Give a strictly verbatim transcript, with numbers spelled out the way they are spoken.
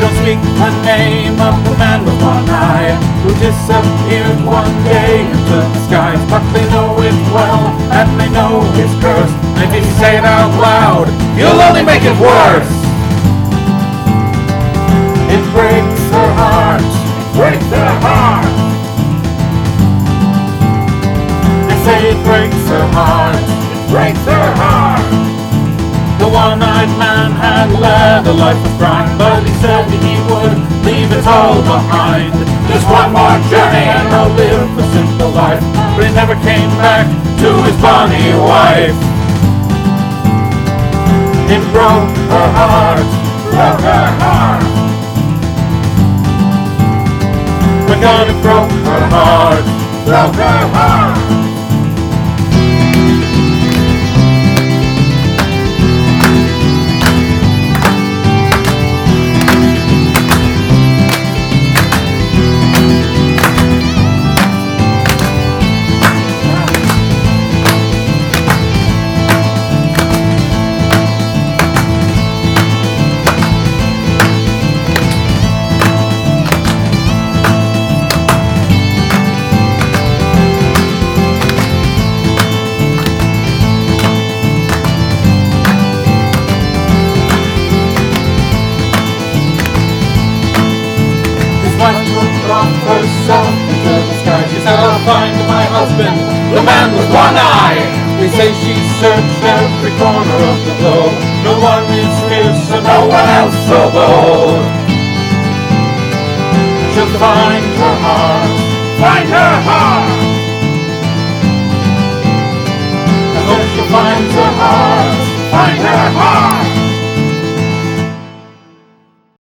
don't speak the name of the man with one eye who disappeared one day into the skies, but they know it well and they know his curse. And if you say it out loud, you'll only make it worse. It breaks her heart, it breaks her heart. They say it breaks her heart, it breaks her heart. The one-eyed man had led a life of crime, but he said he would leave it all behind. Just one more journey and I'll live a simple life. But he never came back to his bonny wife. It broke her heart, broke her heart. When God it broke her heart, broke her heart. Herself into the sky. She said, I'll find my husband, the man with one eye. They say she searched every corner of the globe. No one is fierce and no one else so bold. She'll find